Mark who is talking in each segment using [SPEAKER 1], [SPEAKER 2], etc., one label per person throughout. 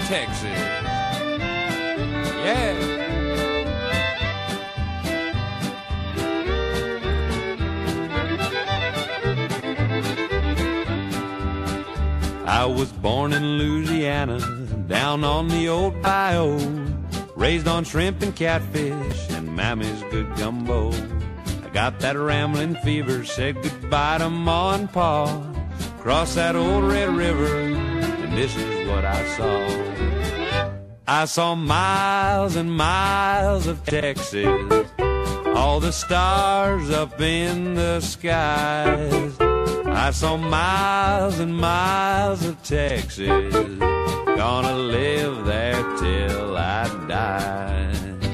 [SPEAKER 1] Texas. Yeah. I was born in Louisiana, down on the old bayou, raised on shrimp and catfish and Mammy's good gumbo. I got that rambling fever, said goodbye to Ma and Pa, crossed that old Red River, and this is what I saw. I saw miles and miles of Texas, all the stars up in the skies. I saw miles and miles of Texas, gonna live there till I die.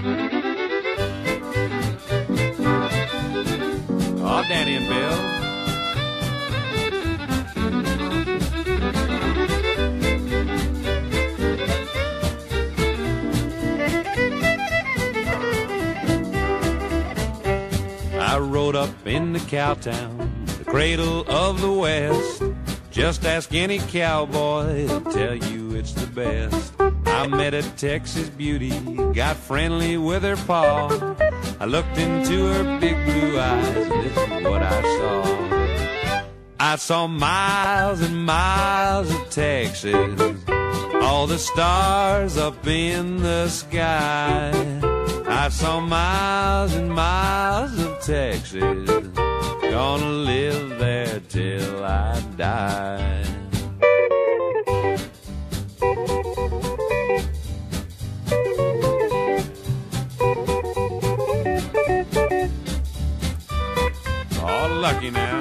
[SPEAKER 1] Oh, Danny and Bill. I rode up into Cowtown, the cradle of the West. Just ask any cowboy, he'll tell you it's the best. I met a Texas beauty, got friendly with her pa. I looked into her big blue eyes, and this is what I saw. I saw miles and miles of Texas, all the stars up in the sky. I saw miles and miles of Texas, gonna live there till I die. Oh, lucky now.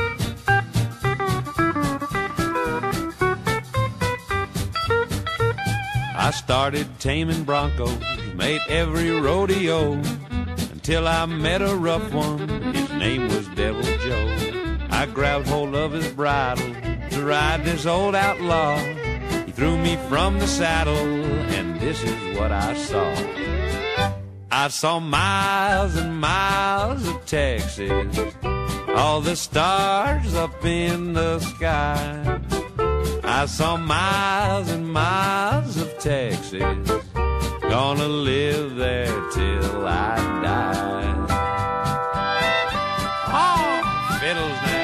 [SPEAKER 1] I started taming broncos, made every rodeo, until I met a rough one, his name was Devil Joe. I grabbed hold of his bridle to ride this old outlaw. He threw me from the saddle, and this is what I saw. I saw miles and miles of Texas, all the stars up in the sky. I saw miles and miles of Texas, gonna live there till I die. Oh, fiddles now.